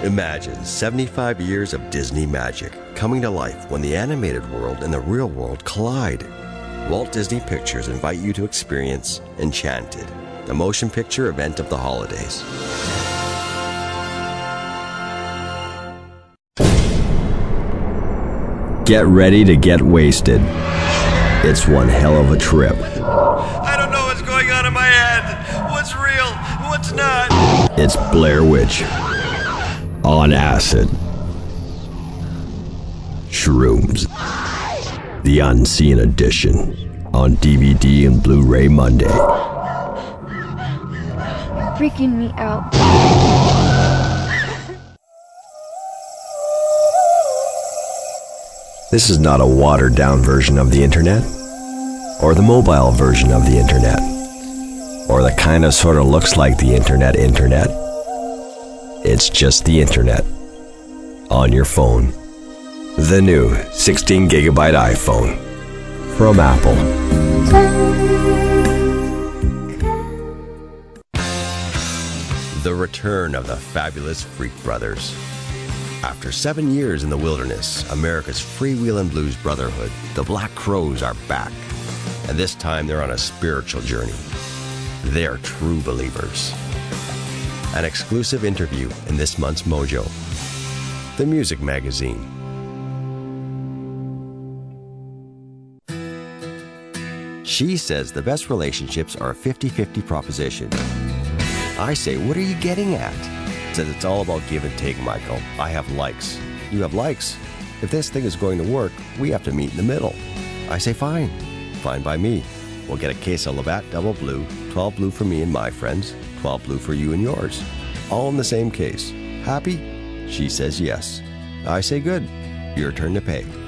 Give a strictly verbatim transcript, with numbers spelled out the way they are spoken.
Imagine seventy-five years of Disney magic coming to life when the animated world and the real world collide. Walt Disney Pictures invite you to experience Enchanted, the motion picture event of the holidays. Get ready to get wasted. It's one hell of a trip. I don't know what's going on in my head. What's real? What's not? It's Blair Witch on acid. Shrooms. The Unseen Edition on D V D and Blu-ray Monday. Freaking me out. This is not a watered-down version of the internet, or the mobile version of the internet, or the kind of sort of looks like the internet internet. It's just the internet on your phone. The new sixteen gigabyte iPhone from Apple. The return of the fabulous Freak Brothers. After seven years in the wilderness, America's freewheelin' blues brotherhood, the Black Crowes, are back. And this time they're on a spiritual journey. They are true believers. An exclusive interview in this month's Mojo, the music magazine. She says the best relationships are a fifty-fifty proposition. I say, what are you getting at? Says it's all about give and take, Michael. I have likes. You have likes. If this thing is going to work, we have to meet in the middle. I say, fine. Fine by me. We'll get a case of Labatt Double Blue, twelve blue for me and my friends, twelve blue for you and yours. All in the same case. Happy? She says yes. I say good. Your turn to pay.